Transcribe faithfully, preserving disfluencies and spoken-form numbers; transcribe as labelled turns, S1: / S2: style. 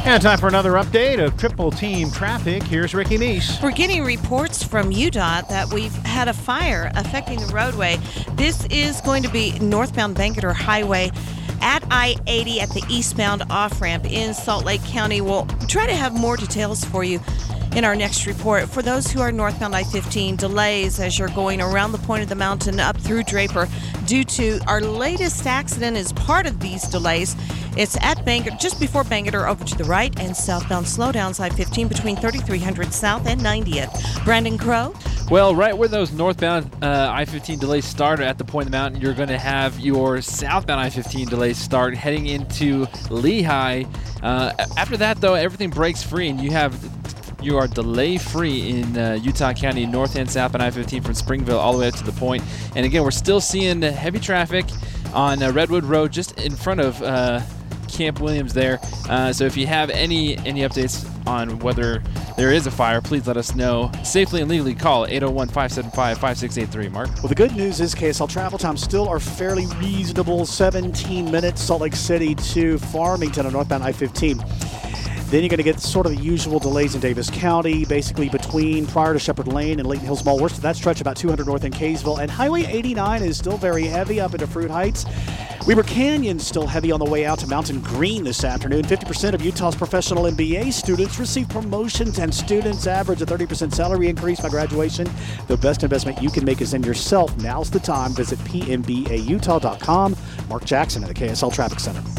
S1: And time for another update of Triple Team traffic. Here's Ricky Meese.
S2: We're getting reports from U D O T that we've had a fire affecting the roadway. This is going to be northbound Bangerter Highway at I eighty at the eastbound off-ramp in Salt Lake County. We'll try to have more details for you in our next report. For those who are northbound I fifteen, delays as you're going around the point of the mountain up through Draper due to our latest accident is part of these delays. It's at Bangerter, just before Bangerter over to the right, and southbound slowdowns I fifteen between thirty-three hundred South and ninetieth. Brandon Crow?
S3: Well, right where those northbound uh, I fifteen delays start at the point of the mountain, you're going to have your southbound I fifteen delays start heading into Lehigh. Uh, after that, though, everything breaks free, and you have you are delay-free in uh, Utah County, north and south on I fifteen from Springville all the way up to the point. And again, we're still seeing heavy traffic on uh, Redwood Road just in front of uh, Camp Williams there. Uh, so if you have any any updates on whether there is a fire, please let us know. Safely and legally call eight oh one, five seven five, five six eight three. Mark?
S4: Well, the good news is K S L travel times still are fairly reasonable. seventeen minutes, Salt Lake City to Farmington on northbound I fifteen. Then you're going to get sort of the usual delays in Davis County, basically between prior to Shepherd Lane and Layton Hills Mall. Worst of that stretch about two hundred north in Kaysville. And Highway eighty-nine is still very heavy up into Fruit Heights. Weber Canyon still heavy on the way out to Mountain Green this afternoon. fifty percent of Utah's professional M B A students receive promotions, and students average a thirty percent salary increase by graduation. The best investment you can make is in yourself. Now's the time. Visit P M B A Utah dot com. Mark Jackson at the K S L Traffic Center.